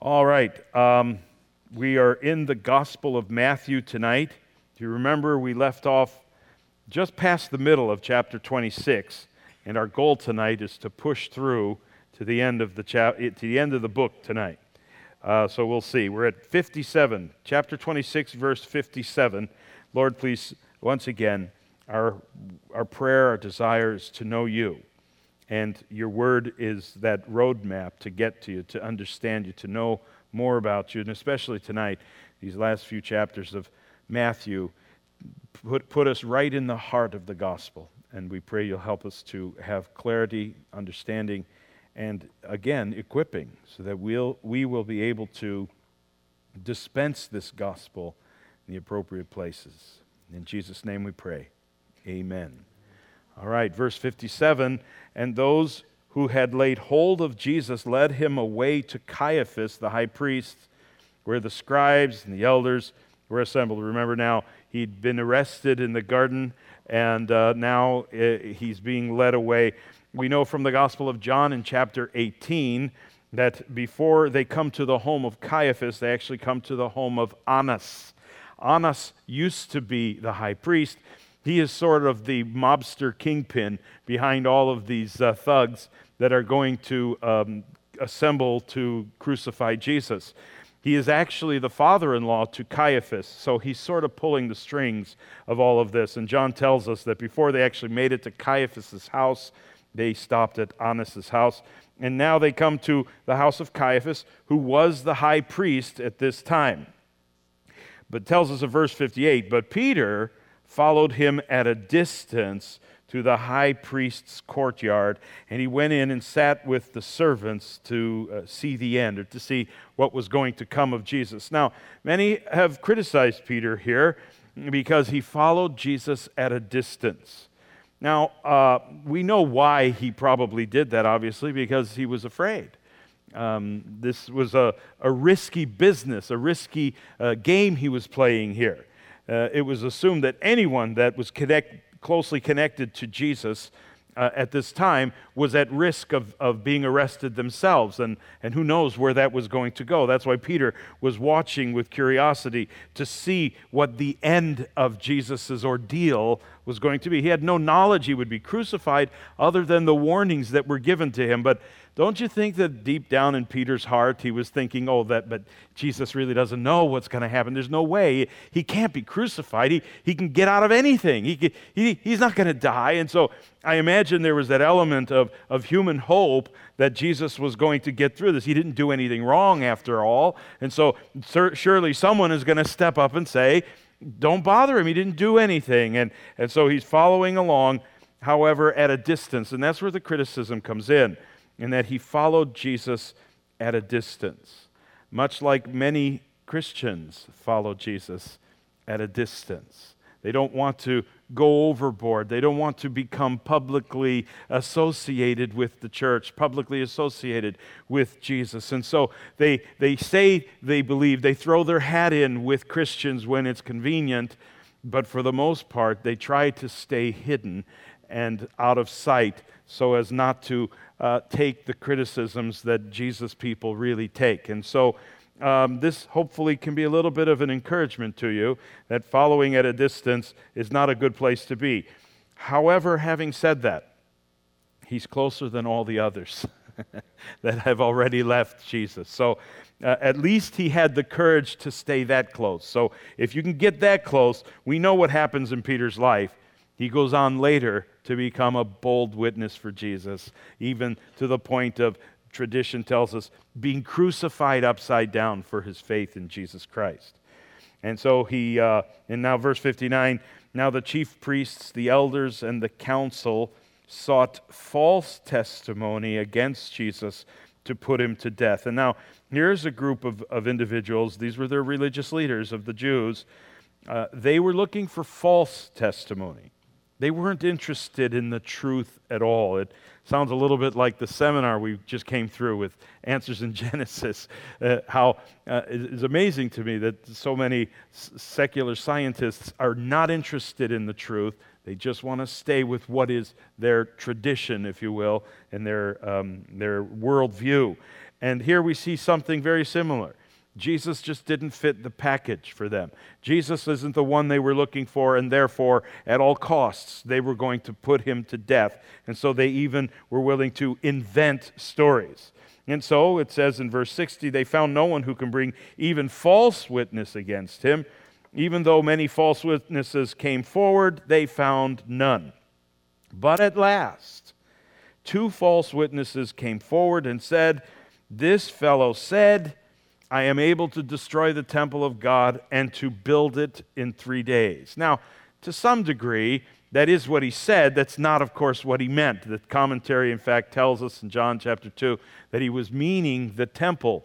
All right. We are in the Gospel of Matthew tonight. If you remember, we left off just past the middle of chapter 26, and our goal tonight is to push through to the end of the book tonight. So we'll see. We're at 57, chapter 26, verse 57. Lord, please, once again, our prayer, our desire is to know you. And your word is that roadmap to get to you, to understand you, to know more about you. And especially tonight, these last few chapters of Matthew put us right in the heart of the gospel. And we pray you'll help us to have clarity, understanding, and again, equipping, so that we will be able to dispense this gospel in the appropriate places. In Jesus' name we pray. Amen. All right, verse 57, and those who had laid hold of Jesus led him away to Caiaphas, the high priest, where the scribes and the elders were assembled. Remember now, he'd been arrested in the garden, and now he's being led away. We know from the Gospel of John in chapter 18 that before they come to the home of Caiaphas, they actually come to the home of Annas. Annas used to be the high priest. He is sort of the mobster kingpin behind all of these thugs that are going to assemble to crucify Jesus. He is actually the father-in-law to Caiaphas, so he's sort of pulling the strings of all of this. And John tells us that before they actually made it to Caiaphas' house, they stopped at Annas' house. And now they come to the house of Caiaphas, who was the high priest at this time. But it tells us in verse 58, but Peter followed him at a distance to the high priest's courtyard, and he went in and sat with the servants to see the end, or to see what was going to come of Jesus. Now, many have criticized Peter here because he followed Jesus at a distance. Now, we know why he probably did that, obviously, because he was afraid. This was a risky business, a risky game he was playing here. It was assumed that anyone that was closely connected to Jesus at this time was at risk of being arrested themselves, and who knows where that was going to go. That's why Peter was watching with curiosity to see what the end of Jesus' ordeal was going to be. He had no knowledge he would be crucified other than the warnings that were given to him, but don't you think that deep down in Peter's heart he was thinking, but Jesus really doesn't know what's going to happen. There's no way. He can't be crucified. He can get out of anything. He's not going to die. And so I imagine there was that element of human hope that Jesus was going to get through this. He didn't do anything wrong after all. And so surely someone is going to step up and say, don't bother him. He didn't do anything. And so he's following along, however, at a distance. And that's where the criticism comes in that he followed Jesus at a distance, much like many Christians follow Jesus at a distance. They don't want to go overboard. They don't want to become publicly associated with the church, publicly associated with Jesus. And so they say they believe, they throw their hat in with Christians when it's convenient, but for the most part, they try to stay hidden and out of sight so as not to take the criticisms that Jesus people really take. And so this hopefully can be a little bit of an encouragement to you that following at a distance is not a good place to be. However, having said that, he's closer than all the others that have already left Jesus. So at least he had the courage to stay that close. So if you can get that close, we know what happens in Peter's life. He goes on later to become a bold witness for Jesus, even to the point of, tradition tells us, being crucified upside down for his faith in Jesus Christ. And so and now verse 59, now the chief priests, the elders, and the council sought false testimony against Jesus to put him to death. And now here's a group of individuals, these were the religious leaders of the Jews. They were looking for false testimony. They weren't interested in the truth at all. It sounds a little bit like the seminar we just came through with Answers in Genesis. How it's amazing to me that so many secular scientists are not interested in the truth. They just want to stay with what is their tradition, if you will, and their worldview. And here we see something very similar. Jesus just didn't fit the package for them. Jesus isn't the one they were looking for, and therefore, at all costs, they were going to put him to death. And so they even were willing to invent stories. And so it says in verse 60, they found no one who can bring even false witness against him. Even though many false witnesses came forward, they found none. But at last, 2 false witnesses came forward and said, "This fellow said, I am able to destroy the temple of God and to build it in 3 days." Now, to some degree, that is what he said. That's not, of course, what he meant. The commentary, in fact, tells us in John chapter 2 that he was meaning the temple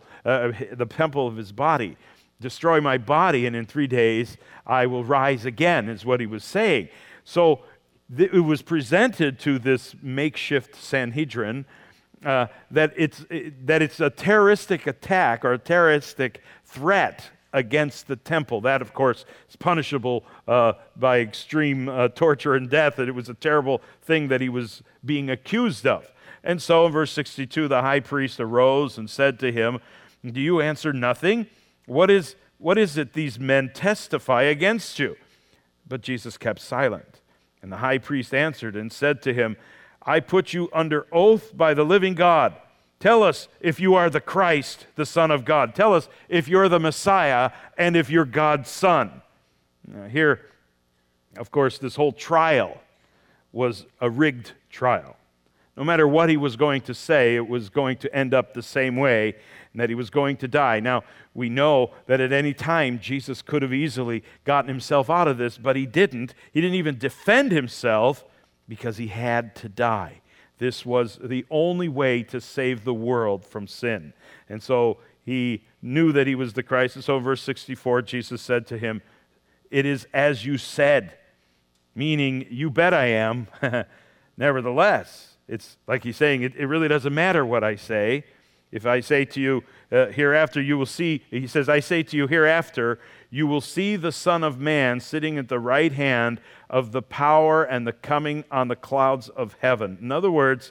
of his body. Destroy my body, and in 3 days I will rise again, is what he was saying. So it was presented to this makeshift Sanhedrin that it's a terroristic attack or a terroristic threat against the temple. That, of course, is punishable by extreme torture and death, and it was a terrible thing that he was being accused of. And so in verse 62, the high priest arose and said to him, "Do you answer nothing? What is it these men testify against you?" But Jesus kept silent. And the high priest answered and said to him, "I put you under oath by the living God. Tell us if you are the Christ, the Son of God. Tell us if you're the Messiah and if you're God's Son." Now here, of course, this whole trial was a rigged trial. No matter what he was going to say, it was going to end up the same way, and that he was going to die. Now, we know that at any time Jesus could have easily gotten himself out of this, but he didn't. He didn't even defend himself because he had to die. This was the only way to save the world from sin. And so he knew that he was the Christ. And so in verse 64, Jesus said to him, "It is as you said," meaning, you bet I am. Nevertheless, it's like he's saying, it really doesn't matter what I say. If I say to you, hereafter you will see, he says, I say to you, hereafter you will see the Son of Man sitting at the right hand of the power and the coming on the clouds of heaven. In other words,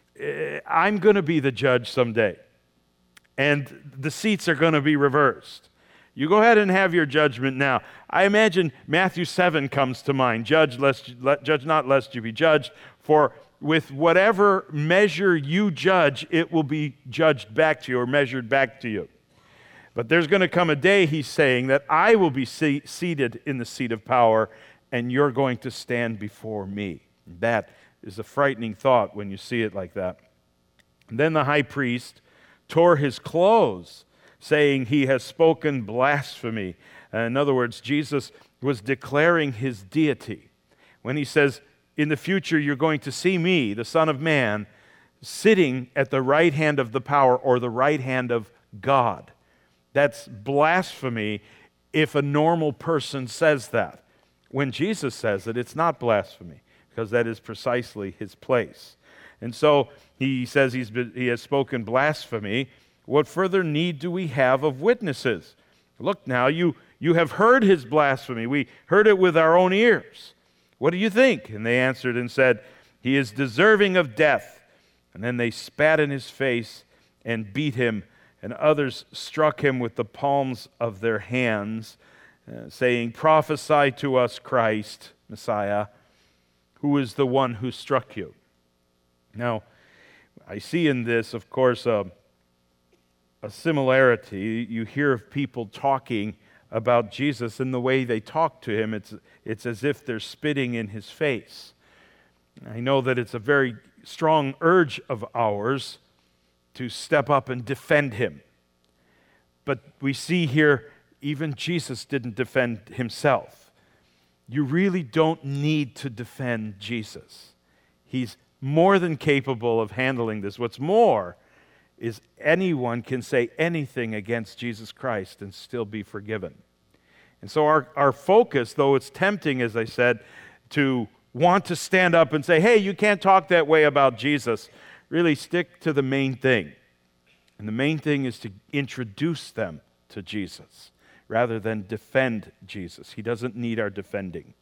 I'm going to be the judge someday, and the seats are going to be reversed. You go ahead and have your judgment now. I imagine Matthew 7 comes to mind. Judge not, lest you be judged. For with whatever measure you judge, it will be judged back to you or measured back to you. But there's going to come a day, he's saying, that I will be seated in the seat of power, and you're going to stand before me. That is a frightening thought when you see it like that. And then the high priest tore his clothes, saying, "He has spoken blasphemy." In other words, Jesus was declaring his deity. When he says, in the future you're going to see me, the Son of Man, sitting at the right hand of the power or the right hand of God. That's blasphemy if a normal person says that. When Jesus says it, it's not blasphemy, because that is precisely his place. And so he says he has spoken blasphemy. What further need do we have of witnesses? Look now, you have heard his blasphemy. We heard it with our own ears. What do you think? And they answered and said, "He is deserving of death." And then they spat in his face and beat him, and others struck him with the palms of their hands, saying, "Prophesy to us, Christ, Messiah, who is the one who struck you?" Now, I see in this, of course, a similarity. You hear of people talking about Jesus, and the way they talk to him, it's as if they're spitting in his face. I know that it's a very strong urge of ours to step up and defend him. But we see here, even Jesus didn't defend himself. You really don't need to defend Jesus. He's more than capable of handling this. What's more is anyone can say anything against Jesus Christ and still be forgiven. And so our focus, though it's tempting, as I said, to want to stand up and say, hey, you can't talk that way about Jesus, really stick to the main thing. And the main thing is to introduce them to Jesus rather than defend Jesus. He doesn't need our defending.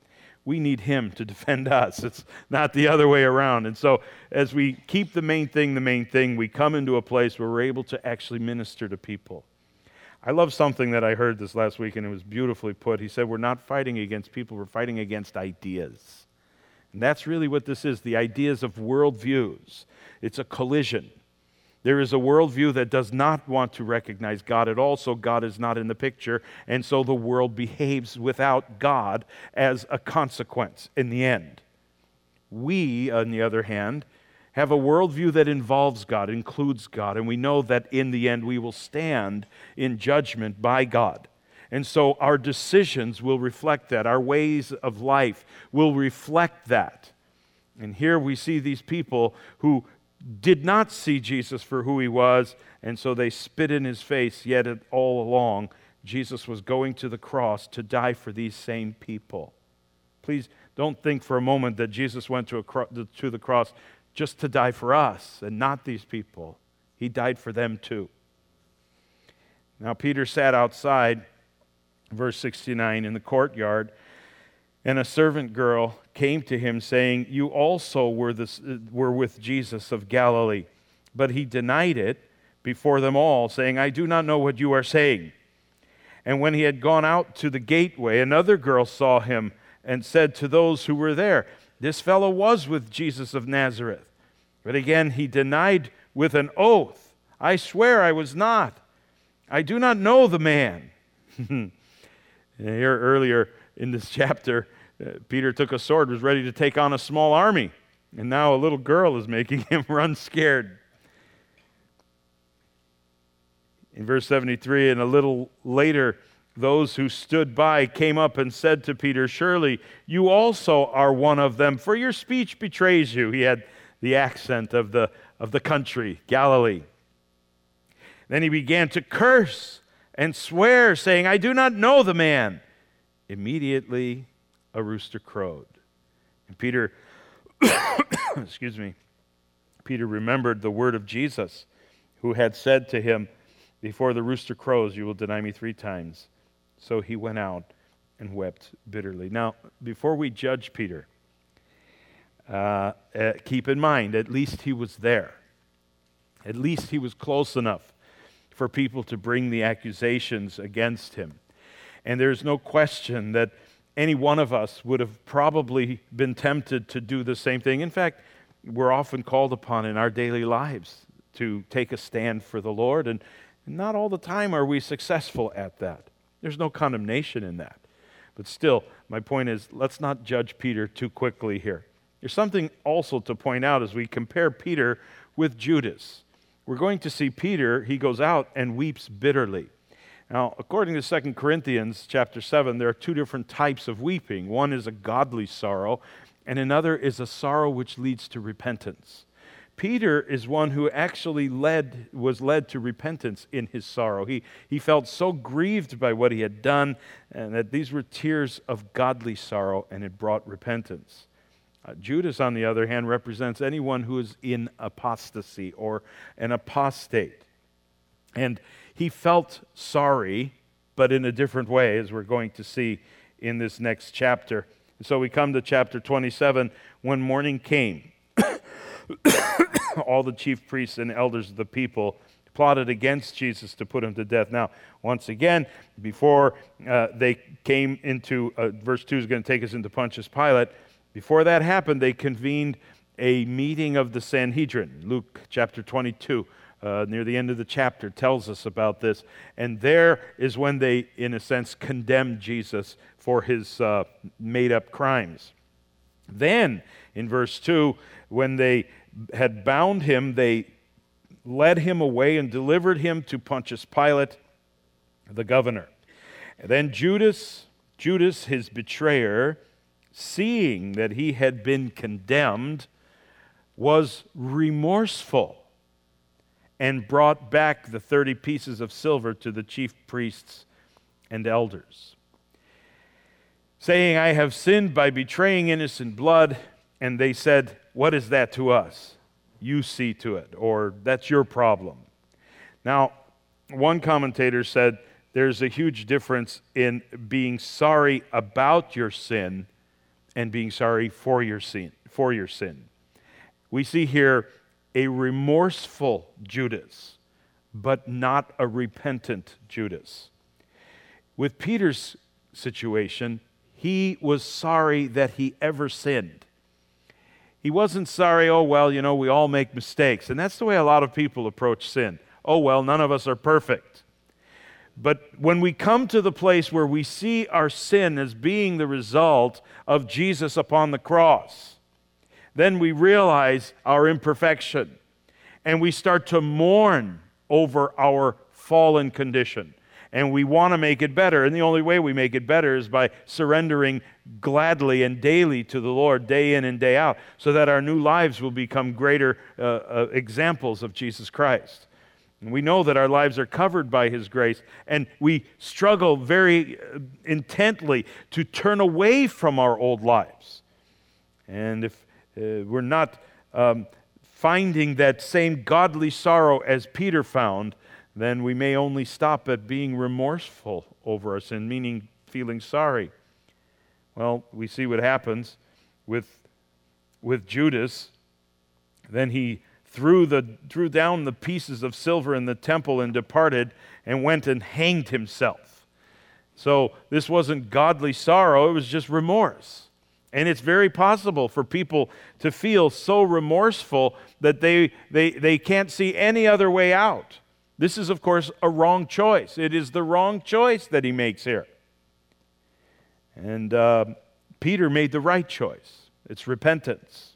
we need him to defend us. It's not the other way around. And so as we keep the main thing, we come into a place where we're able to actually minister to people. I love something that I heard this last week, and it was beautifully put. He said, we're not fighting against people, we're fighting against ideas. And that's really what this is, the ideas of worldviews. It's a collision. There is a worldview that does not want to recognize God at all, so God is not in the picture, and so the world behaves without God as a consequence in the end. We, on the other hand, have a worldview that involves God, includes God, and we know that in the end we will stand in judgment by God. And so our decisions will reflect that. Our ways of life will reflect that. And here we see these people who did not see Jesus for who he was, and so they spit in his face, yet all along, Jesus was going to the cross to die for these same people. Please don't think for a moment that Jesus went to the cross just to die for us and not these people. He died for them too. Now Peter sat outside, verse 69, in the courtyard, and a servant girl came to him saying, you also were with Jesus of Galilee. But he denied it before them all, saying, I do not know what you are saying. And when he had gone out to the gateway, another girl saw him and said to those who were there, this fellow was with Jesus of Nazareth. But again he denied with an oath, I swear I was not. I do not know the man. Here earlier in this chapter, Peter took a sword, was ready to take on a small army, and now a little girl is making him run scared. In verse 73, and a little later, those who stood by came up and said to Peter, surely you also are one of them, for your speech betrays you. He had the accent of the country, Galilee. Then he began to curse and swear, saying, I do not know the man. Immediately a rooster crowed. And Peter, Peter remembered the word of Jesus, who had said to him, before the rooster crows, you will deny me 3 times. So he went out and wept bitterly. Now, before we judge Peter, keep in mind, at least he was there. At least he was close enough for people to bring the accusations against him. And there's no question that any one of us would have probably been tempted to do the same thing. In fact, we're often called upon in our daily lives to take a stand for the Lord, and not all the time are we successful at that. There's no condemnation in that. But still, my point is, let's not judge Peter too quickly here. There's something also to point out as we compare Peter with Judas. We're going to see Peter, he goes out and weeps bitterly. Now, according to 2 Corinthians chapter 7, there are 2 different types of weeping. One is a godly sorrow, and another is a sorrow which leads to repentance. Peter is one who actually was led to repentance in his sorrow. He felt so grieved by what he had done, and that these were tears of godly sorrow, and it brought repentance. Judas, on the other hand, represents anyone who is in apostasy or an apostate. And he felt sorry, but in a different way, as we're going to see in this next chapter. And so we come to chapter 27. When morning came, all the chief priests and elders of the people plotted against Jesus to put him to death. Now, once again, before they came into, verse 2 is going to take us into Pontius Pilate. Before that happened, they convened a meeting of the Sanhedrin. Luke chapter 22. Near the end of the chapter tells us about this. And there is when they, in a sense, condemned Jesus for his made-up crimes. Then, in verse 2, when they had bound him, they led him away and delivered him to Pontius Pilate, the governor. And then Judas, his betrayer, seeing that he had been condemned, was remorseful and brought back the 30 pieces of silver to the chief priests and elders, saying, I have sinned by betraying innocent blood. And they said, what is that to us? You see to it, or that's your problem. Now, one commentator said there's a huge difference in being sorry about your sin and being sorry for your sin. We see here a remorseful Judas, but not a repentant Judas. With Peter's situation, he was sorry that he ever sinned. He wasn't sorry, oh, well, we all make mistakes. And that's the way a lot of people approach sin. Oh, well, none of us are perfect. But when we come to the place where we see our sin as being the result of Jesus upon the cross, then we realize our imperfection, and we start to mourn over our fallen condition. And we want to make it better, and the only way we make it better is by surrendering gladly and daily to the Lord, day in and day out, so that our new lives will become greater examples of Jesus Christ. And we know that our lives are covered by His grace, and we struggle very intently to turn away from our old lives. And if we're not finding that same godly sorrow as Peter found, then we may only stop at being remorseful over our sin, meaning feeling sorry. Well, we see what happens with Judas. Then he threw down the pieces of silver in the temple and departed and went and hanged himself. So this wasn't godly sorrow, it was just remorse. And it's very possible for people to feel so remorseful that they can't see any other way out. This is, of course, a wrong choice. It is the wrong choice that he makes here. And Peter made the right choice. It's repentance.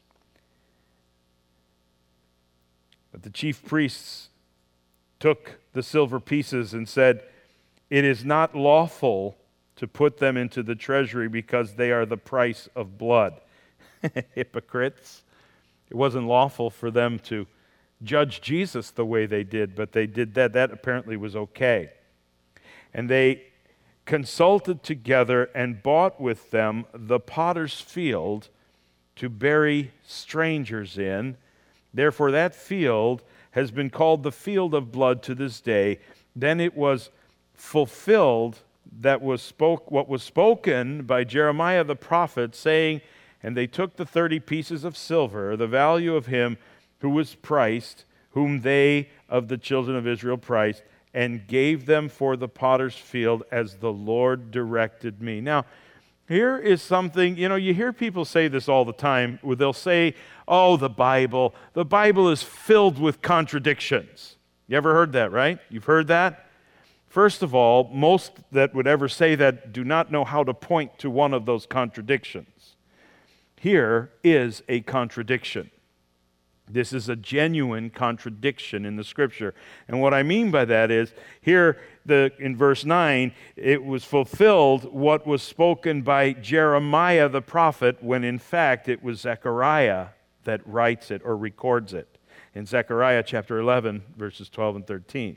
But the chief priests took the silver pieces and said, "It is not lawful to put them into the treasury because they are the price of blood." Hypocrites. It wasn't lawful for them to judge Jesus the way they did, but they did that. That apparently was okay. And they consulted together and bought with them the potter's field to bury strangers in. Therefore that field has been called the field of blood to this day. Then it was fulfilled what was spoken by Jeremiah the prophet, saying, "And they took the 30 pieces of silver, the value of him who was priced, whom they of the children of Israel priced, and gave them for the potter's field as the Lord directed me." Now, here is something, you hear people say this all the time, where they'll say, "Oh, the Bible is filled with contradictions." You ever heard that, right? You've heard that? First of all, most that would ever say that do not know how to point to one of those contradictions. Here is a contradiction. This is a genuine contradiction in the Scripture. And what I mean by that is, here in verse 9, it was fulfilled what was spoken by Jeremiah the prophet, when in fact it was Zechariah that writes it or records it. In Zechariah chapter 11, verses 12 and 13.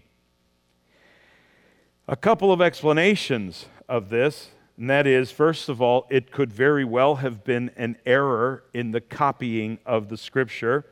A couple of explanations of this, and that is, first of all, it could very well have been an error in the copying of the Scripture.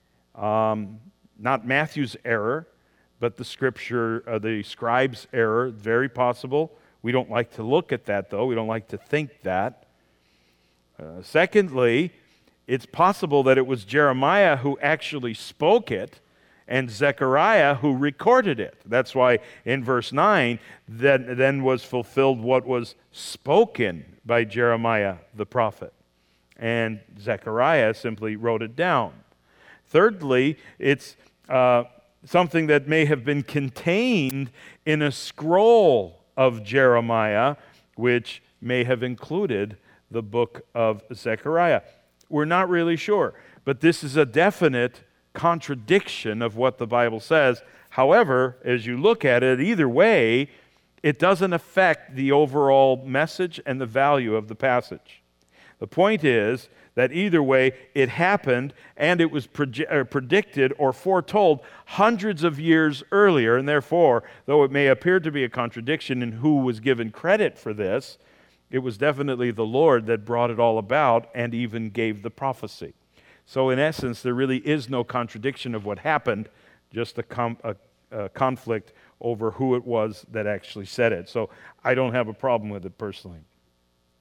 Not Matthew's error, but the scribe's error, very possible. We don't like to look at that, though. We don't like to think that. Secondly, it's possible that it was Jeremiah who actually spoke it and Zechariah who recorded it. That's why in verse 9, then was fulfilled what was spoken by Jeremiah the prophet. And Zechariah simply wrote it down. Thirdly, it's something that may have been contained in a scroll of Jeremiah, which may have included the book of Zechariah. We're not really sure, but this is a definite contradiction of what the Bible says. However, as you look at it, either way, it doesn't affect the overall message and the value of the passage. The point is that either way, it happened, and it was predicted or foretold hundreds of years earlier, and therefore, though it may appear to be a contradiction in who was given credit for this, it was definitely the Lord that brought it all about and even gave the prophecy. So in essence, there really is no contradiction of what happened, just a conflict over who it was that actually said it. So I don't have a problem with it personally.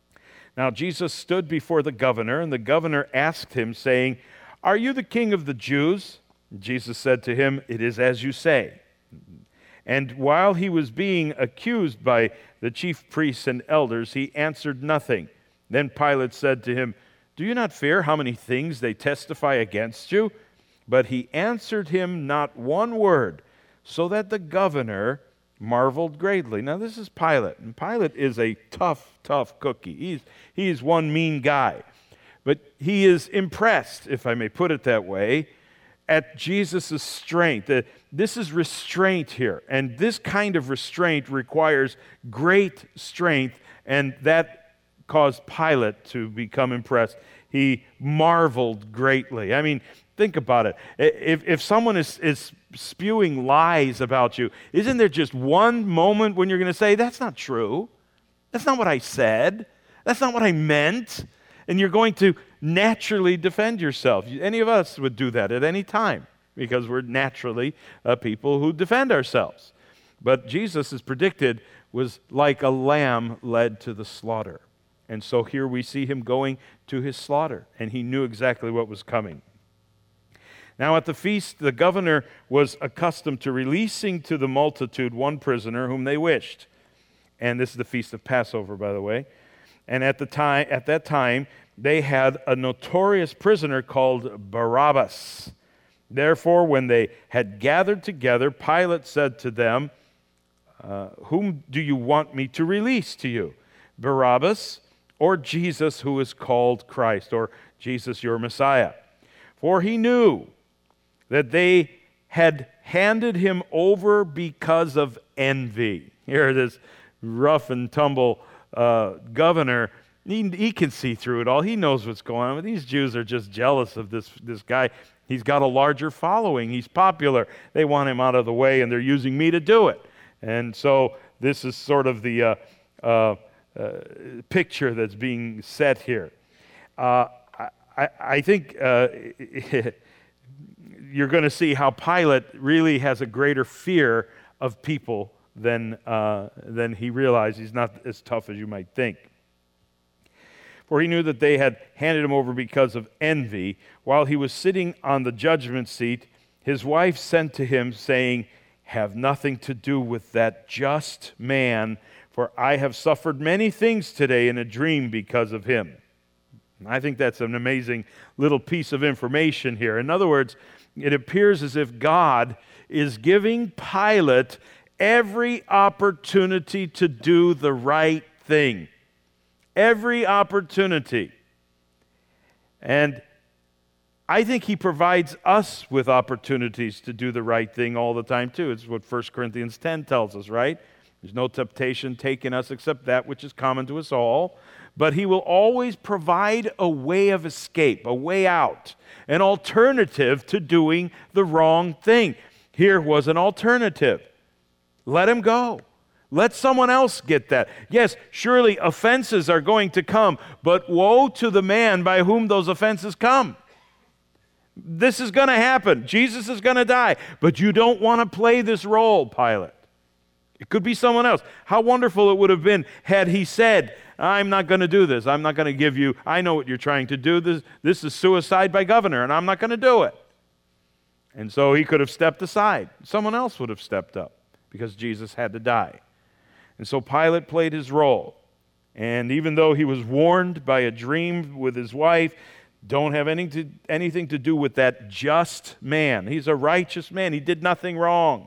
Now Jesus stood before the governor, and the governor asked him, saying, "Are you the king of the Jews?" Jesus said to him, "It is as you say." And while he was being accused by the chief priests and elders, he answered nothing. Then Pilate said to him, "Do you not fear how many things they testify against you?" But he answered him not one word, so that the governor marveled greatly. Now this is Pilate, and Pilate is a tough cookie. He's one mean guy. But he is impressed, if I may put it that way, at Jesus' strength. This is restraint here, and this kind of restraint requires great strength, and that caused Pilate to become impressed. He marveled greatly. I mean, think about it. If someone is spewing lies about you, isn't there just one moment when you're going to say, "That's not true. That's not what I said. That's not what I meant"? And you're going to naturally defend yourself. Any of us would do that at any time because we're naturally people who defend ourselves. But Jesus is predicted was like a lamb led to the slaughter. And so here we see him going to his slaughter, and he knew exactly what was coming. Now at the feast, the governor was accustomed to releasing to the multitude one prisoner whom they wished. And this is the feast of Passover, by the way. And at that time, they had a notorious prisoner called Barabbas. Therefore, when they had gathered together, Pilate said to them, "Whom do you want me to release to you, Barabbas or Jesus, who is called Christ, or Jesus your Messiah?" For he knew that they had handed him over because of envy. Here, this rough and tumble governor, he can see through it all. He knows what's going on. These Jews are just jealous of this guy. He's got a larger following. He's popular. They want him out of the way, and they're using me to do it. And so this is sort of the picture that's being set here. I think you're going to see how Pilate really has a greater fear of people than he realized. He's not as tough as you might think. For he knew that they had handed him over because of envy. While he was sitting on the judgment seat, his wife sent to him, saying, "Have nothing to do with that just man, for I have suffered many things today in a dream because of him." I think that's an amazing little piece of information here. In other words, it appears as if God is giving Pilate every opportunity to do the right thing. Every opportunity. And I think he provides us with opportunities to do the right thing all the time too. It's what 1 Corinthians 10 tells us, right? There's no temptation taken us except that which is common to us all. But he will always provide a way of escape, a way out, an alternative to doing the wrong thing. Here was an alternative. Let him go. Let someone else get that. Yes, surely offenses are going to come, but woe to the man by whom those offenses come. This is going to happen. Jesus is going to die, but you don't want to play this role, Pilate. It could be someone else. How wonderful it would have been had he said, "I'm not going to do this. I'm not going to give you, I know what you're trying to do. This is suicide by governor, and I'm not going to do it." And so he could have stepped aside. Someone else would have stepped up because Jesus had to die. And so Pilate played his role. And even though he was warned by a dream with his wife, don't have anything to do with that just man. He's a righteous man. He did nothing wrong.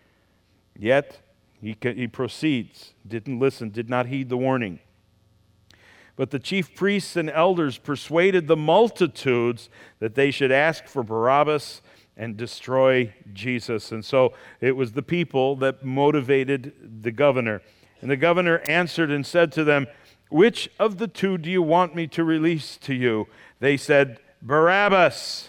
Yet he proceeds, didn't listen, did not heed the warning. But the chief priests and elders persuaded the multitudes that they should ask for Barabbas and destroy Jesus. And so it was the people that motivated the governor. And the governor answered and said to them, "Which of the two do you want me to release to you?" They said, "Barabbas."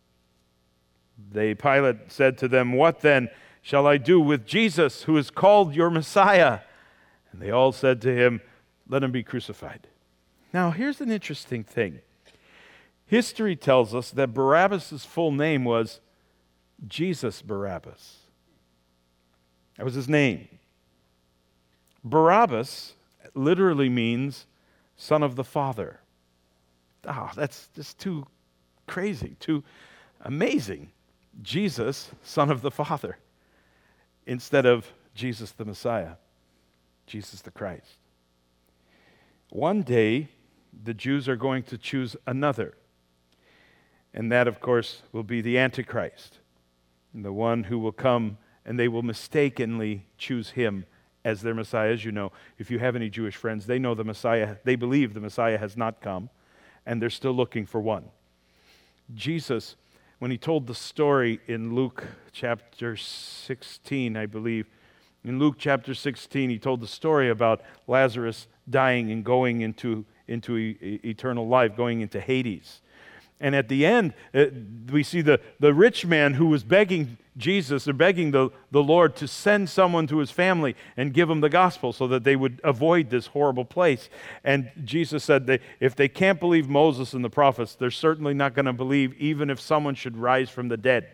Pilate said to them, "What then shall I do with Jesus, who is called your Messiah?" And they all said to him, "Let him be crucified." Now, here's an interesting thing. History tells us that Barabbas' full name was Jesus Barabbas. That was his name. Barabbas literally means Son of the Father. That's just too crazy, too amazing. Jesus, Son of the Father, instead of Jesus the Messiah, Jesus the Christ. One day, the Jews are going to choose another. And that, of course, will be the Antichrist, and the one who will come, and they will mistakenly choose him as their Messiah. As you know, if you have any Jewish friends, they know the Messiah, they believe the Messiah has not come, and they're still looking for one. Jesus, when he told the story in Luke chapter 16, I believe, in Luke chapter 16, he told the story about Lazarus dying and going into eternal life, going into Hades. And at the end, we see the rich man who was begging Jesus, or begging the Lord to send someone to his family and give them the gospel so that they would avoid this horrible place. And Jesus said if they can't believe Moses and the prophets, they're certainly not going to believe even if someone should rise from the dead.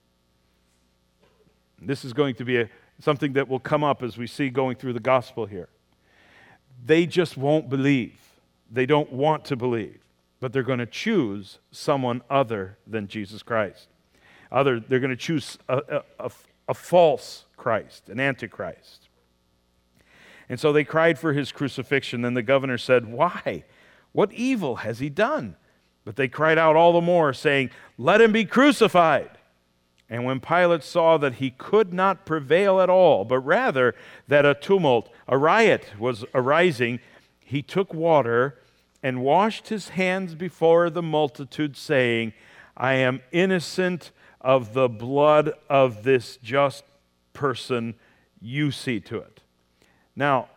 This is going to be something that will come up as we see going through the gospel here. They just won't believe. They don't want to believe. But they're going to choose someone other than Jesus Christ. They're going to choose a false Christ, an antichrist. And so they cried for his crucifixion. Then the governor said, "Why? What evil has he done?" But they cried out all the more, saying, "Let him be crucified." And when Pilate saw that he could not prevail at all, but rather that a riot was arising, he took water and washed his hands before the multitude, saying, "I am innocent of the blood of this just person. You see to it." Now,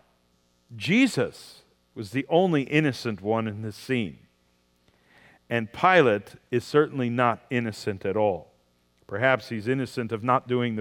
Jesus was the only innocent one in this scene. And Pilate is certainly not innocent at all. Perhaps he's innocent of not doing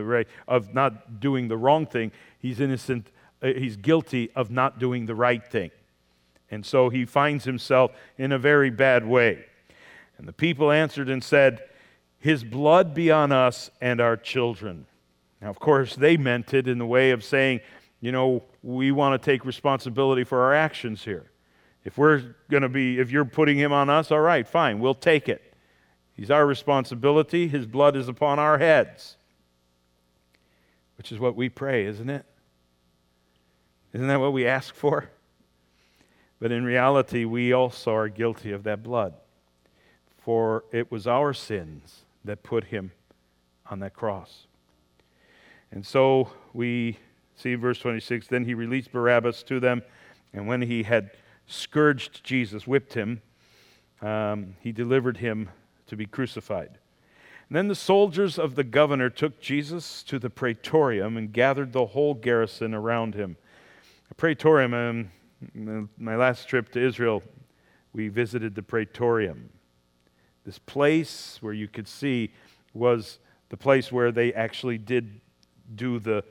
the wrong thing. He's guilty of not doing the right thing. And so he finds himself in a very bad way. And the people answered and said, "His blood be on us and our children." Now, of course, they meant it in the way of saying, we want to take responsibility for our actions here. If you're putting him on us, all right, fine, we'll take it. He's our responsibility. His blood is upon our heads. Which is what we pray, isn't it? Isn't that what we ask for? But in reality, we also are guilty of that blood. For it was our sins that put him on that cross. And so we see verse 26, then he released Barabbas to them, and when he had scourged Jesus, whipped him, he delivered him to be crucified. And then the soldiers of the governor took Jesus to the praetorium and gathered the whole garrison around him. The praetorium, my last trip to Israel, we visited the praetorium. This place where you could see was the place where they actually did do the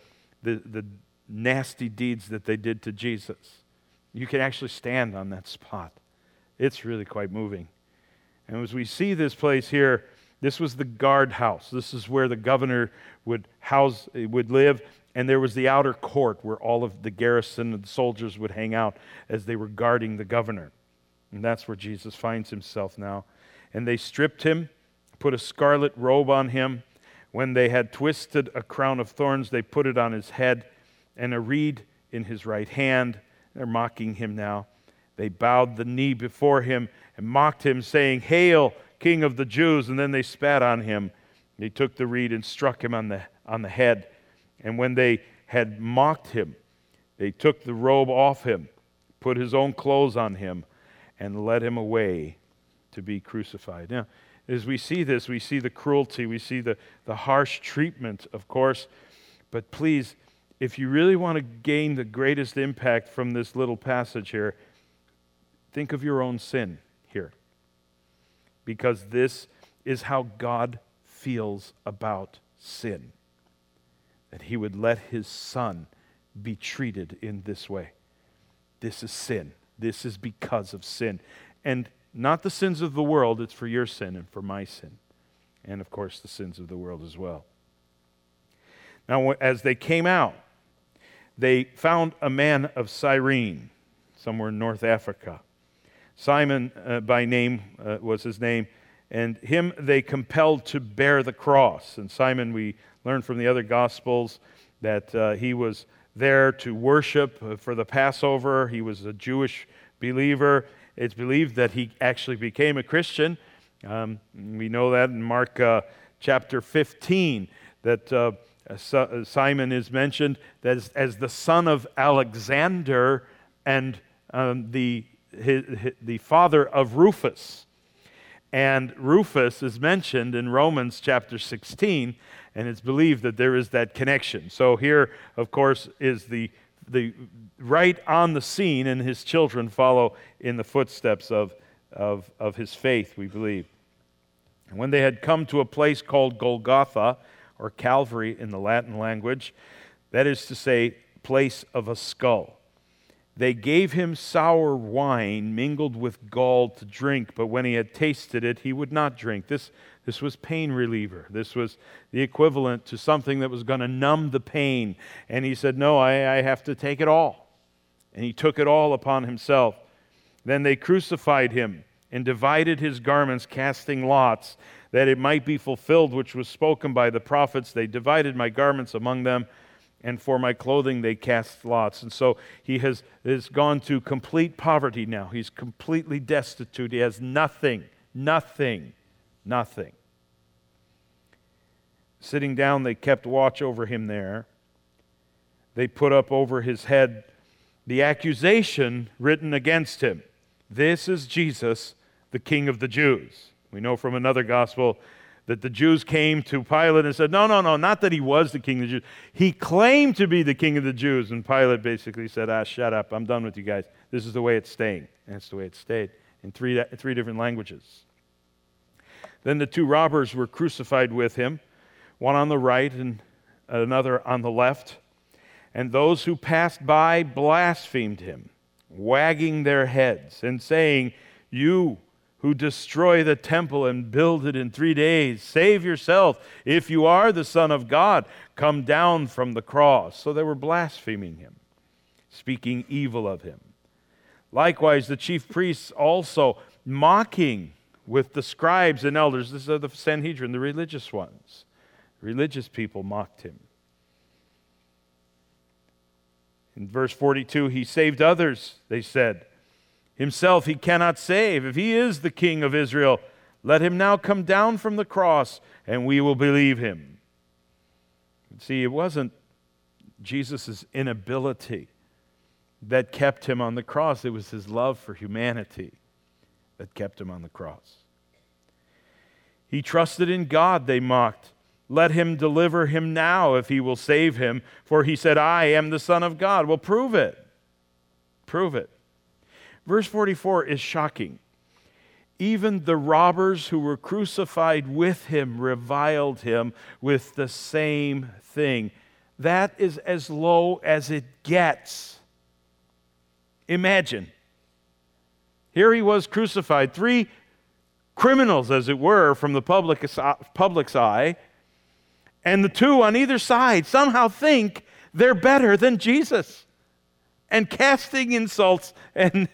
nasty deeds that they did to Jesus. You can actually stand on that spot. It's really quite moving. And as we see this place here, this was the guard house. This is where the governor would live, and there was the outer court where all of the garrison and the soldiers would hang out as they were guarding the governor. And that's where Jesus finds himself now. And they stripped him, put a scarlet robe on him. When they had twisted a crown of thorns, they put it on his head, and a reed in his right hand. They're mocking him now. They bowed the knee before him and mocked him, saying, "Hail, King of the Jews!" And then they spat on him. They took the reed and struck him on the head. And when they had mocked him, they took the robe off him, put his own clothes on him, and led him away to be crucified. Now, as we see this, we see the cruelty, we see the harsh treatment, of course. But please, if you really want to gain the greatest impact from this little passage here, think of your own sin here. Because this is how God feels about sin. That he would let his son be treated in this way. This is sin. This is because of sin. And not the sins of the world, it's for your sin and for my sin. And of course the sins of the world as well. Now as they came out, they found a man of Cyrene, somewhere in North Africa. Simon by name was his name, and him they compelled to bear the cross. And Simon, we learned from the other Gospels that he was there to worship for the Passover. He was a Jewish believer. It's believed that he actually became a Christian. We know that in Mark chapter 15, that Simon is mentioned as the son of Alexander and the father of Rufus. And Rufus is mentioned in Romans chapter 16, and it's believed that there is that connection. So here, of course, is the right on the scene, and his children follow in the footsteps of his faith, we believe. And when they had come to a place called Golgotha, or Calvary in the Latin language, that is to say, place of a skull, they gave him sour wine mingled with gall to drink, but when he had tasted it, he would not drink. This was pain reliever. This was the equivalent to something that was going to numb the pain. And he said, no, I have to take it all. And he took it all upon himself. Then they crucified him and divided his garments, casting lots, that it might be fulfilled which was spoken by the prophets. They divided my garments among them, and for my clothing they cast lots. And so he has gone to complete poverty now. He's completely destitute. He has nothing. Sitting down, they kept watch over him there. They put up over his head the accusation written against him. This is Jesus, the King of the Jews. We know from another gospel that the Jews came to Pilate and said, no, not that he was the king of the Jews. He claimed to be the king of the Jews. And Pilate basically said, shut up, I'm done with you guys. This is the way it's staying. And that's the way it stayed in three different languages. Then the two robbers were crucified with him, one on the right and another on the left. And those who passed by blasphemed him, wagging their heads and saying, you who destroy the temple and build it in 3 days, save yourself. If you are the Son of God, come down from the cross. So they were blaspheming him, speaking evil of him. Likewise, the chief priests also mocking with the scribes and elders. This is the Sanhedrin, the religious ones. Religious people mocked him. In verse 42, he saved others, they said. Himself he cannot save. If he is the King of Israel, let him now come down from the cross, and we will believe him. See, it wasn't Jesus' inability that kept him on the cross. It was his love for humanity that kept him on the cross. He trusted in God, they mocked. Let him deliver him now if he will save him, for he said, I am the Son of God. Well, prove it. Prove it. Verse 44 is shocking. Even the robbers who were crucified with him reviled him with the same thing. That is as low as it gets. Imagine. Here he was crucified. 3 criminals, as it were, from the public's eye. And the 2 on either side somehow think they're better than Jesus. And casting insults and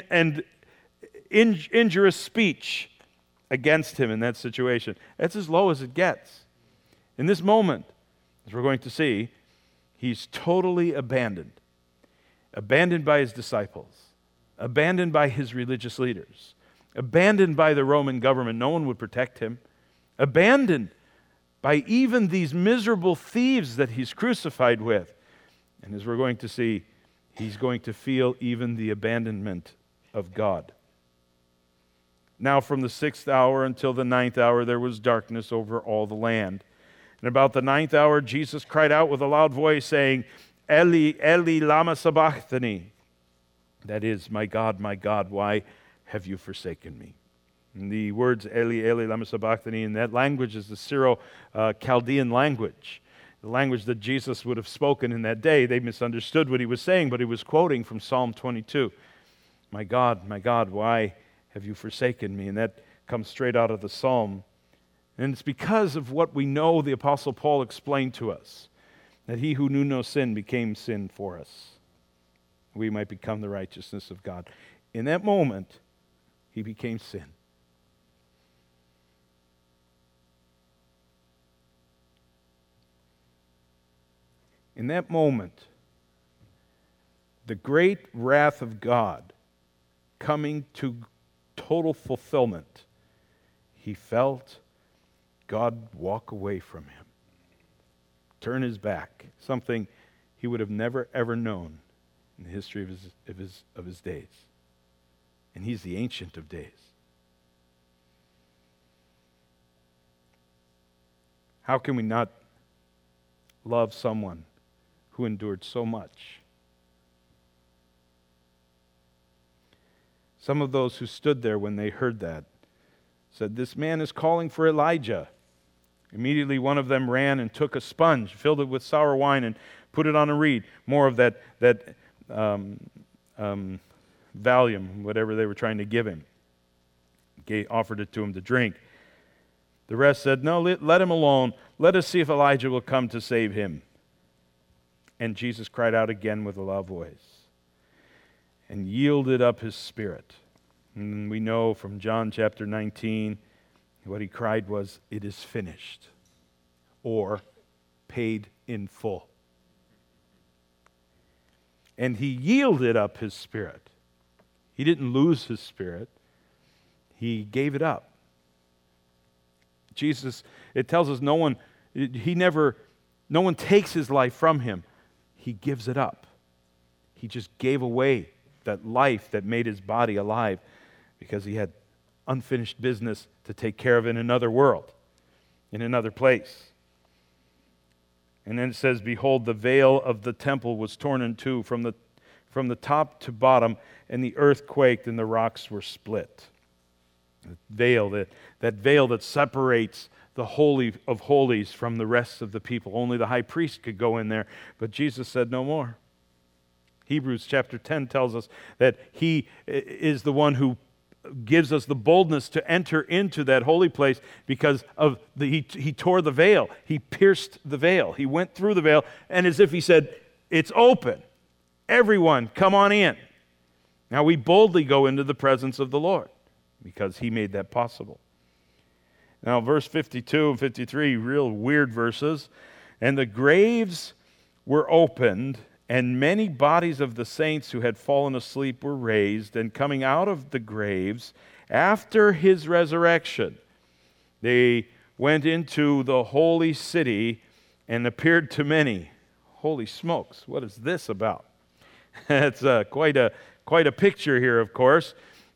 injurious speech against him in that situation. That's as low as it gets. In this moment, as we're going to see, he's totally abandoned. Abandoned by his disciples. Abandoned by his religious leaders. Abandoned by the Roman government. No one would protect him. Abandoned by even these miserable thieves that he's crucified with. And as we're going to see, he's going to feel even the abandonment of God. Now from the 6th hour until the 9th hour, there was darkness over all the land. And about the 9th hour, Jesus cried out with a loud voice, saying, Eli, Eli, lama sabachthani. That is, my God, why have you forsaken me? And the words Eli, Eli, lama sabachthani in that language is the Syro-Chaldean language. The language that Jesus would have spoken in that day. They misunderstood what he was saying, but he was quoting from Psalm 22. My God, why have you forsaken me? And that comes straight out of the Psalm. And it's because of what we know the Apostle Paul explained to us, that he who knew no sin became sin for us. We might become the righteousness of God. In that moment, He became sin. In that moment, the great wrath of God coming to total fulfillment, he felt God walk away from him, turn his back, something he would have never ever known in the history of his days. And he's the Ancient of Days. How can we not love someone who endured so much? Some of those who stood there when they heard that said, "This man is calling for Elijah." Immediately one of them ran and took a sponge, filled it with sour wine, and put it on a reed. More of that Valium, whatever they were trying to give him. Offered it to him to drink. The rest said, "No, let him alone. Let us see if Elijah will come to save him." And Jesus cried out again with a loud voice and yielded up his spirit. And we know from John chapter 19, what he cried was, "It is finished," or paid in full. And he yielded up his spirit. He didn't lose his spirit. He gave it up. Jesus, it tells us no one takes his life from him. He gives it up. He just gave away that life that made his body alive because he had unfinished business to take care of in another world, in another place. And then it says, "Behold, the veil of the temple was torn in two from the top to bottom, and the earth quaked and the rocks were split." The veil, that veil that separates the Holy of Holies from the rest of the people. Only the high priest could go in there, but Jesus said no more. Hebrews chapter 10 tells us that he is the one who gives us the boldness to enter into that holy place because of he tore the veil. He pierced the veil. He went through the veil, and as if he said, "It's open. Everyone, come on in." Now we boldly go into the presence of the Lord because he made that possible. Now verse 52 and 53, real weird verses. "And the graves were opened, and many bodies of the saints who had fallen asleep were raised, and coming out of the graves after his resurrection, they went into the holy city and appeared to many." Holy smokes, what is this about? It's quite a picture here, of course.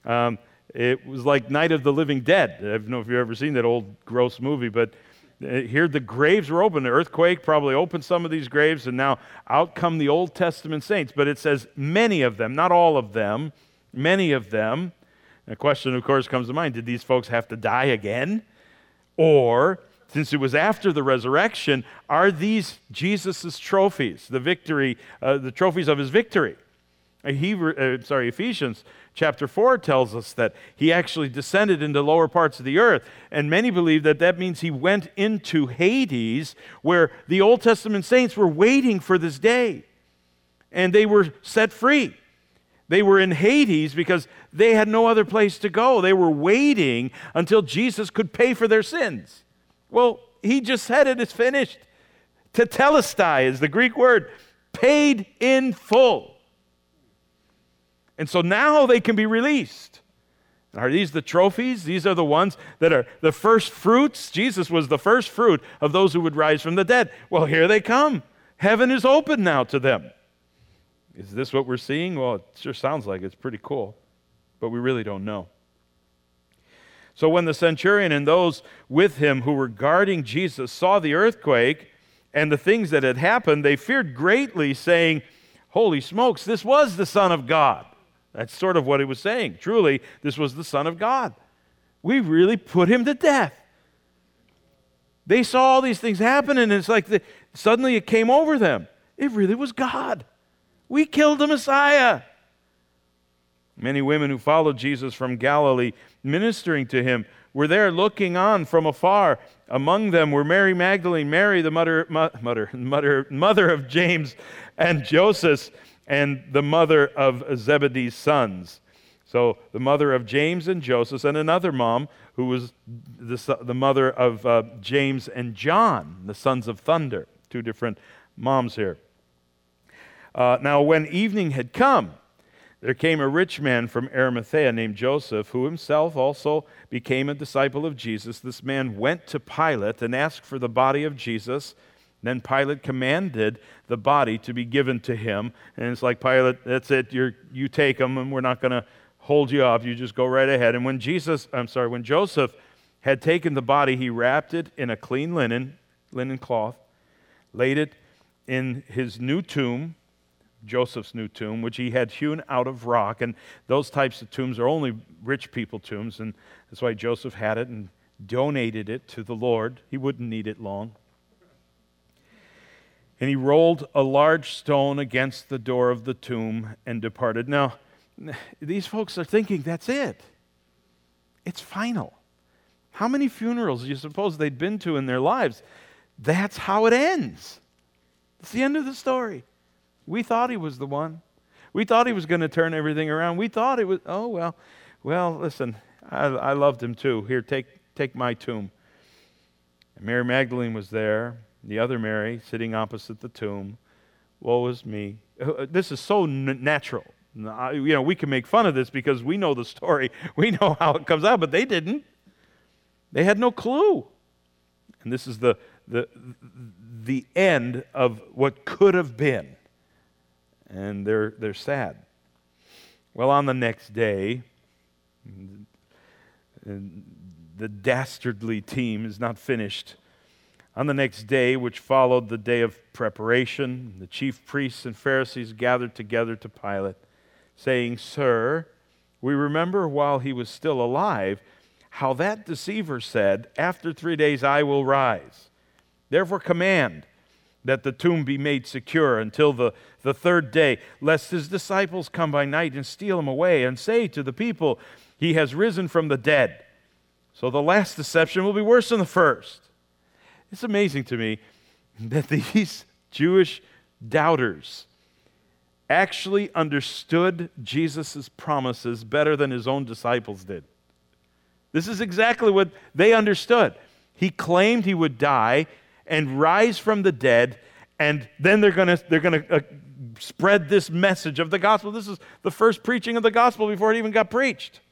It was like Night of the Living Dead. I don't know if you've ever seen that old gross movie, but here the graves were open. The earthquake probably opened some of these graves, and now out come the Old Testament saints. But it says many of them, not all of them, many of them. And a question, of course, comes to mind. Did these folks have to die again? Or, since it was after the resurrection, are these Jesus' trophies, the victory, the trophies of his victory? Ephesians chapter 4 tells us that he actually descended into lower parts of the earth, and many believe that means he went into Hades, where the Old Testament saints were waiting for this day, and they were set free. They were in Hades because they had no other place to go. They were waiting until Jesus could pay for their sins. Well, he just said it is finished. Tetelestai is the Greek word, paid in full. And so now they can be released. Are these the trophies? These are the ones that are the first fruits. Jesus was the first fruit of those who would rise from the dead. Well, here they come. Heaven is open now to them. Is this what we're seeing? Well, it sure sounds like it's pretty cool, but we really don't know. So when the centurion and those with him who were guarding Jesus saw the earthquake and the things that had happened, they feared greatly, saying, "Holy smokes, this was the Son of God." That's sort of what he was saying. Truly, this was the Son of God. We really put him to death. They saw all these things happen, and it's like suddenly it came over them. It really was God. We killed the Messiah. Many women who followed Jesus from Galilee, ministering to him, were there looking on from afar. Among them were Mary Magdalene, Mary, the mother of James and Joseph, and the mother of Zebedee's sons. So the mother of James and Joseph, and another mom who was the mother of James and John, the sons of thunder. Two different moms here. Now when evening had come, there came a rich man from Arimathea named Joseph, who himself also became a disciple of Jesus. This man went to Pilate and asked for the body of Jesus. Then Pilate commanded the body to be given to him. And it's like, Pilate, that's it, you take him, and we're not going to hold you up. You just go right ahead. And when Joseph had taken the body, he wrapped it in a clean linen cloth, laid it in his new tomb, Joseph's new tomb, which he had hewn out of rock. And those types of tombs are only rich people tombs, and that's why Joseph had it and donated it to the Lord. He wouldn't need it long. And he rolled a large stone against the door of the tomb and departed. Now, these folks are thinking that's it. It's final. How many funerals do you suppose they'd been to in their lives? That's how it ends. It's the end of the story. We thought he was the one. We thought he was going to turn everything around. We thought it was, well, listen, I loved him too. Here, take my tomb. And Mary Magdalene was there, the other Mary sitting opposite the tomb. Woe is me. This is so natural. We can make fun of this because we know the story. We know how it comes out, but they didn't. They had no clue. And this is the end of what could have been. And they're sad. Well, on the next day, the dastardly team is not finished. On the next day, which followed the day of preparation, the chief priests and Pharisees gathered together to Pilate, saying, Sir, we remember while he was still alive how that deceiver said, After 3 days I will rise. Therefore command that the tomb be made secure until the third day, lest his disciples come by night and steal him away and say to the people, He has risen from the dead. So the last deception will be worse than the first. It's amazing to me that these Jewish doubters actually understood Jesus' promises better than his own disciples did. This is exactly what they understood. He claimed he would die and rise from the dead, and then they're going to spread this message of the gospel. This is the first preaching of the gospel before it even got preached,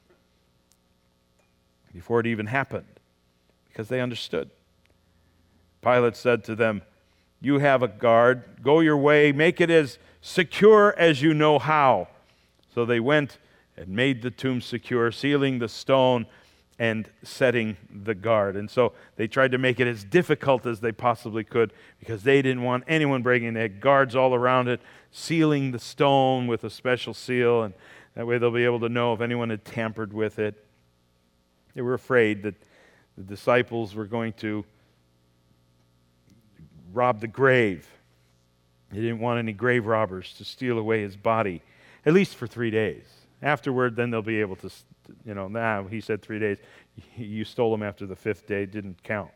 before it even happened, because they understood. Pilate said to them, You have a guard. Go your way. Make it as secure as you know how. So they went and made the tomb secure, sealing the stone and setting the guard. And so they tried to make it as difficult as they possibly could because they didn't want anyone breaking in. They had guards all around it, sealing the stone with a special seal, and that way they'll be able to know if anyone had tampered with it. They were afraid that the disciples were going to rob the grave. They didn't want any grave robbers to steal away his body, at least for 3 days. Afterward, then they'll be able to, he said 3 days. You stole him after the fifth day, it didn't count.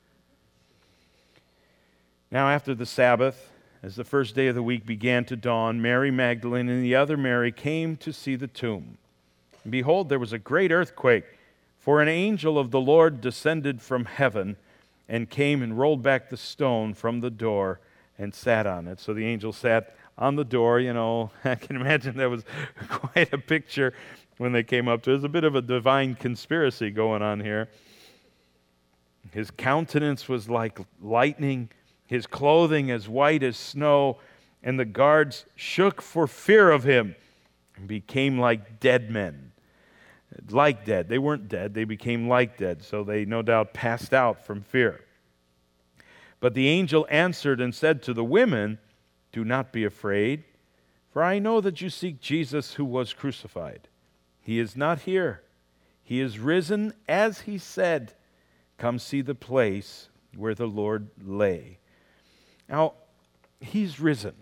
Now after the Sabbath, as the first day of the week began to dawn, Mary Magdalene and the other Mary came to see the tomb. And behold, there was a great earthquake, for an angel of the Lord descended from heaven and came and rolled back the stone from the door and sat on it. So the angel sat on the door, I can imagine that was quite a picture when they came up to it. There's a bit of a divine conspiracy going on here. His countenance was like lightning, his clothing as white as snow, and the guards shook for fear of him and became like dead men. Like dead. They weren't dead, they became like dead, so they no doubt passed out from fear. But the angel answered and said to the women, Do not be afraid, for I know that you seek Jesus who was crucified. He is not here. He is risen as he said. Come see the place where the Lord lay. Now, he's risen.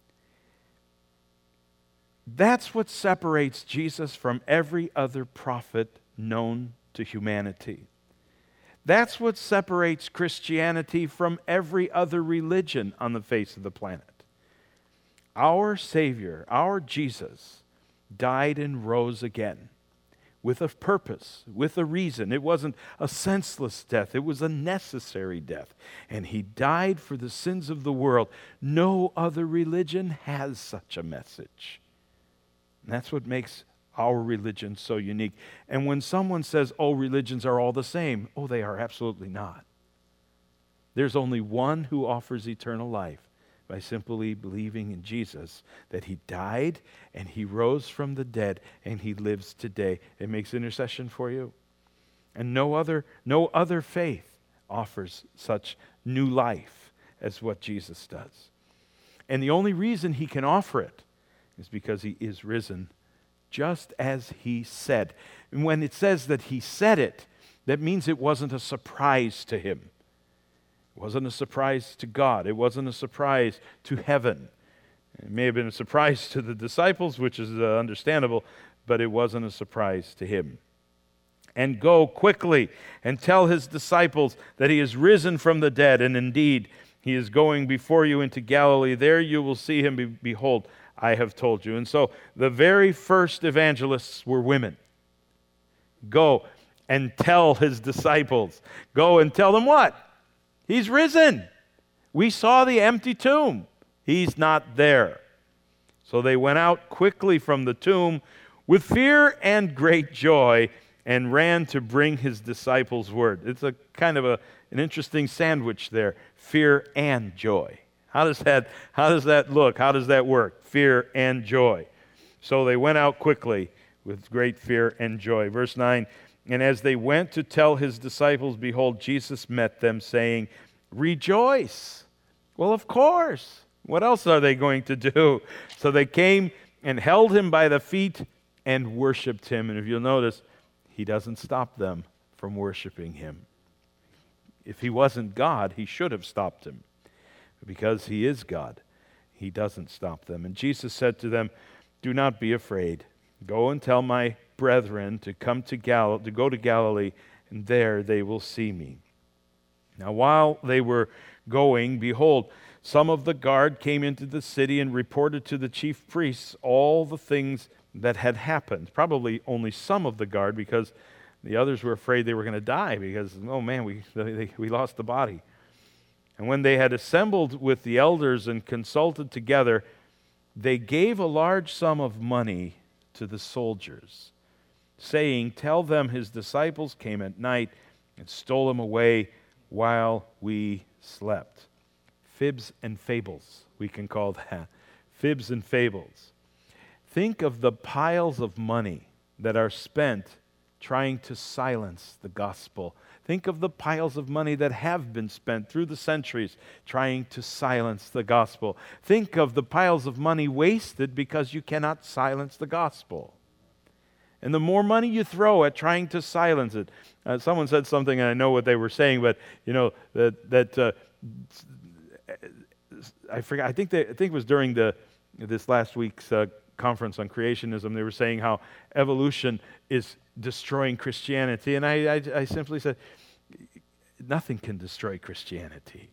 That's what separates Jesus from every other prophet known to humanity. That's what separates Christianity from every other religion on the face of the planet. Our Savior, our Jesus, died and rose again with a purpose, with a reason. It wasn't a senseless death. It was a necessary death. And he died for the sins of the world. No other religion has such a message. And that's what makes our religion so unique. And when someone says, oh, religions are all the same, oh, they are absolutely not. There's only one who offers eternal life by simply believing in Jesus, that he died and he rose from the dead and he lives today. It makes intercession for you. And no other faith offers such new life as what Jesus does. And the only reason he can offer it is because he is risen, just as he said. And when it says that he said it, that means it wasn't a surprise to him. It wasn't a surprise to God. It wasn't a surprise to heaven. It may have been a surprise to the disciples, which is understandable, but it wasn't a surprise to him. And go quickly and tell his disciples that he is risen from the dead, and indeed he is going before you into Galilee. There you will see him. Behold, I have told you. And so the very first evangelists were women. Go and tell his disciples. Go and tell them what? He's risen. We saw the empty tomb. He's not there. So they went out quickly from the tomb with fear and great joy and ran to bring his disciples word. It's a kind of an interesting sandwich there, fear and joy. How does that look? How does that work? Fear and joy. So they went out quickly with great fear and joy. Verse 9, and as they went to tell his disciples, behold, Jesus met them, saying, rejoice. Well, of course. What else are they going to do? So they came and held him by the feet and worshiped him. And if you'll notice, he doesn't stop them from worshiping him. If he wasn't God, he should have stopped him. Because he is God, he doesn't stop them. And Jesus said to them, do not be afraid. Go and tell my brethren to go to Galilee, and there they will see me. Now while they were going, behold, some of the guard came into the city and reported to the chief priests all the things that had happened. Probably only some of the guard, because the others were afraid they were going to die because, oh man, we lost the body. And when they had assembled with the elders and consulted together, they gave a large sum of money to the soldiers, saying, tell them his disciples came at night and stole him away while we slept. Fibs and fables, we can call that. Fibs and fables. Think of the piles of money that are spent trying to silence the gospel. Think of the piles of money that have been spent through the centuries trying to silence the gospel. Think of the piles of money wasted because you cannot silence the gospel. And the more money you throw at trying to silence it, someone said something, and I know what they were saying, but I forgot. I think it was during this last week's conference on creationism. They were saying how evolution is destroying Christianity, and I simply said, nothing can destroy Christianity.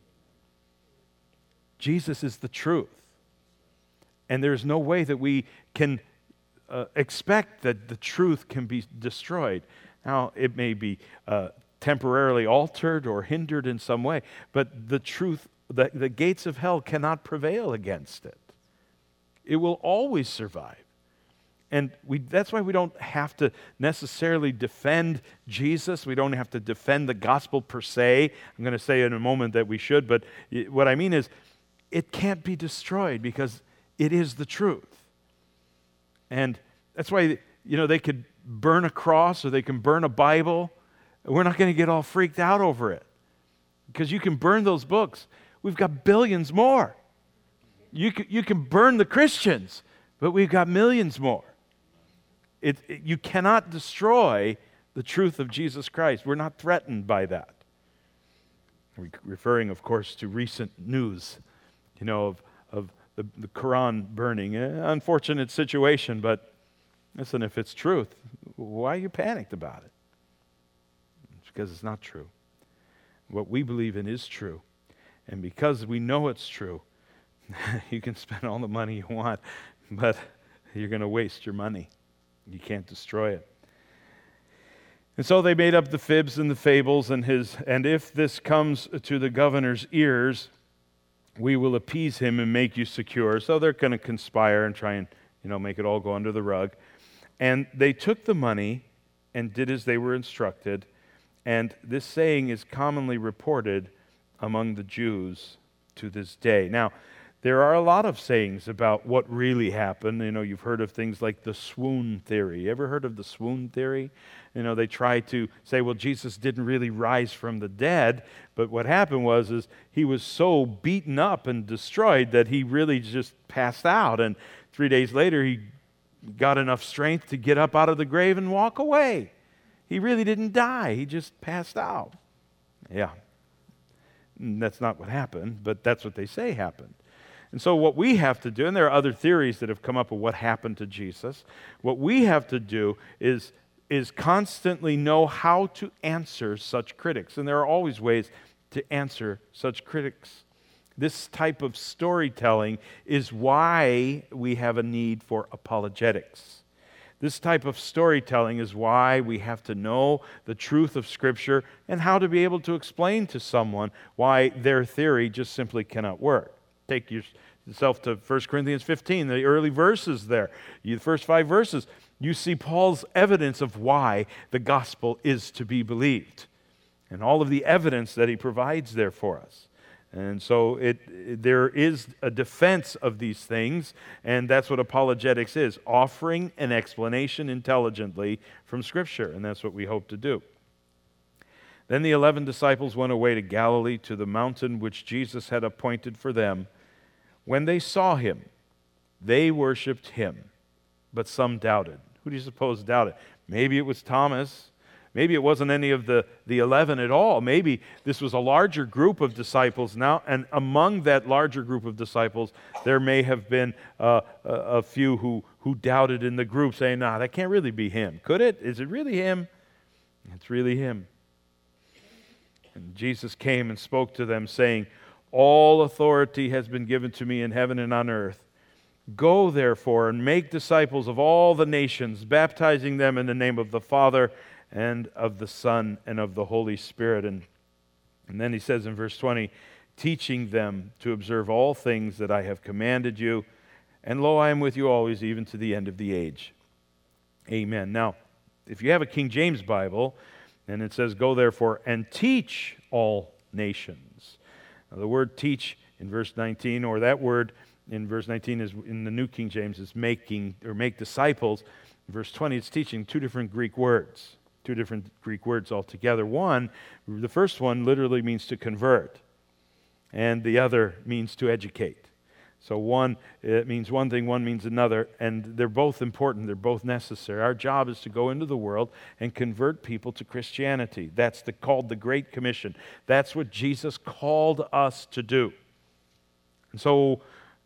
Jesus is the truth, and there's no way that we can expect that the truth can be destroyed. Now, it may be temporarily altered or hindered in some way, but the truth, the gates of hell cannot prevail against it. It will always survive. And that's why we don't have to necessarily defend Jesus. We don't have to defend the gospel per se. I'm going to say in a moment that we should, but what I mean is it can't be destroyed because it is the truth. And that's why, they could burn a cross or they can burn a Bible. We're not going to get all freaked out over it because you can burn those books. We've got billions more. You can burn the Christians, but we've got millions more. You cannot destroy the truth of Jesus Christ. We're not threatened by that. Referring, of course, to recent news, of the Quran burning. Unfortunate situation, but listen, if it's truth, why are you panicked about it? It's because it's not true. What we believe in is true. And because we know it's true, you can spend all the money you want, but you're going to waste your money. You can't destroy it. And so they made up the fibs and the fables, and if this comes to the governor's ears, we will appease him and make you secure. So they're going to conspire and try and, make it all go under the rug. And they took the money and did as they were instructed. And this saying is commonly reported among the Jews to this day. Now, there are a lot of sayings about what really happened. You've heard of things like the swoon theory. You ever heard of the swoon theory? They try to say, well, Jesus didn't really rise from the dead, but what happened was he was so beaten up and destroyed that he really just passed out, and 3 days later he got enough strength to get up out of the grave and walk away. He really didn't die. He just passed out. Yeah. That's not what happened, but that's what they say happened. And so what we have to do, and there are other theories that have come up of what happened to Jesus, what we have to do is constantly know how to answer such critics. And there are always ways to answer such critics. This type of storytelling is why we have a need for apologetics. This type of storytelling is why we have to know the truth of Scripture and how to be able to explain to someone why their theory just simply cannot work. Take yourself to 1 Corinthians 15, the early verses there. The first 5 verses, you see Paul's evidence of why the gospel is to be believed and all of the evidence that he provides there for us. And so there is a defense of these things, and that's what apologetics is, offering an explanation intelligently from Scripture, and that's what we hope to do. Then the 11 disciples went away to Galilee, to the mountain which Jesus had appointed for them. When they saw him, they worshipped him, but some doubted. Who do you suppose doubted? Maybe it was Thomas. Maybe it wasn't any of the 11 at all. Maybe this was a larger group of disciples now, and among that larger group of disciples, there may have been a few who doubted in the group, saying, "Nah, that can't really be him. Could it? Is it really him?" It's really him. And Jesus came and spoke to them, saying, "All authority has been given to me in heaven and on earth. Go, therefore, and make disciples of all the nations, baptizing them in the name of the Father and of the Son and of the Holy Spirit." And then he says in verse 20, "Teaching them to observe all things that I have commanded you, and lo, I am with you always, even to the end of the age." Amen. Now, if you have a King James Bible, and it says, "Go therefore and teach all nations." Now, the word teach in verse 19, or that word in verse 19 is in the New King James is making or make disciples. In verse 20, it's teaching two different Greek words altogether. The first one literally means to convert, and the other means to educate. So one, it means one thing, one means another, and they're both important, they're both necessary. Our job is to go into the world and convert people to Christianity. That's called the Great Commission. That's what Jesus called us to do. And so,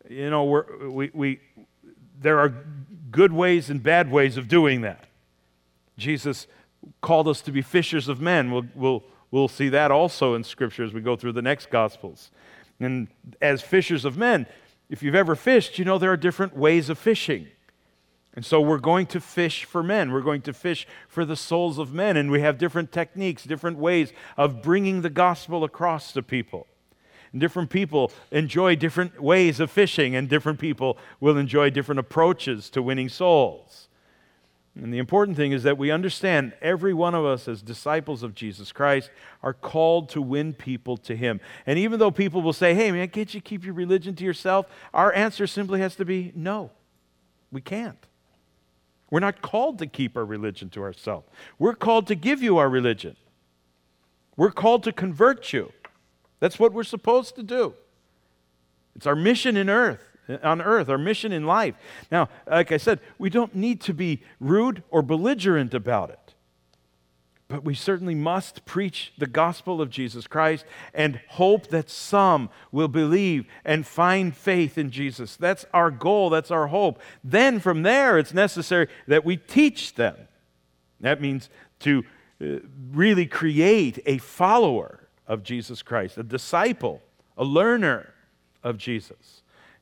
there are good ways and bad ways of doing that. Jesus called us to be fishers of men. We'll see that also in Scripture as we go through the next Gospels. And as fishers of men, if you've ever fished, there are different ways of fishing. And so we're going to fish for men. We're going to fish for the souls of men. And we have different techniques, different ways of bringing the gospel across to people. And different people enjoy different ways of fishing, and different people will enjoy different approaches to winning souls. And the important thing is that we understand every one of us as disciples of Jesus Christ are called to win people to Him. And even though people will say, "Hey man, can't you keep your religion to yourself?" Our answer simply has to be, no, we can't. We're not called to keep our religion to ourselves. We're called to give you our religion. We're called to convert you. That's what we're supposed to do. It's our mission on earth, our mission in life. Now, like I said, we don't need to be rude or belligerent about it. But we certainly must preach the gospel of Jesus Christ and hope that some will believe and find faith in Jesus. That's our goal, that's our hope. Then from there, it's necessary that we teach them. That means to really create a follower of Jesus Christ, a disciple, a learner of Jesus.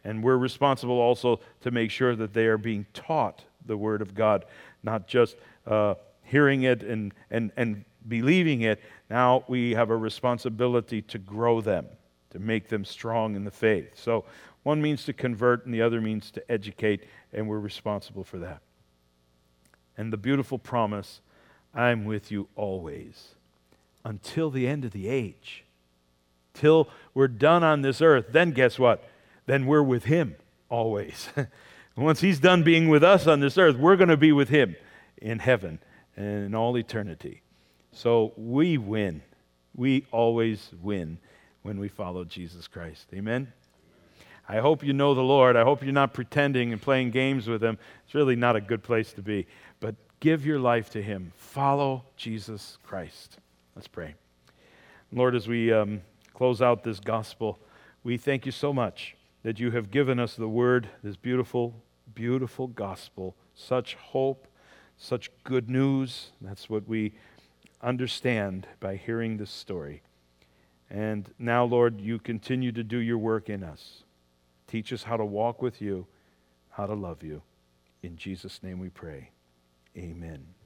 And we're responsible also to make sure that they are being taught the Word of God, not just hearing it and believing it. Now we have a responsibility to grow them, to make them strong in the faith. So one means to convert and the other means to educate, and we're responsible for that. And the beautiful promise, I'm with you always, until the end of the age. Till we're done on this earth, then guess what? Then we're with Him always. Once He's done being with us on this earth, we're going to be with Him in heaven and in all eternity. So we win. We always win when we follow Jesus Christ. Amen? I hope you know the Lord. I hope you're not pretending and playing games with Him. It's really not a good place to be. But give your life to Him. Follow Jesus Christ. Let's pray. Lord, as we close out this gospel, we thank you so much that you have given us the word, this beautiful, beautiful gospel, such hope, such good news. That's what we understand by hearing this story. And now, Lord, you continue to do your work in us. Teach us how to walk with you, how to love you. In Jesus' name we pray. Amen.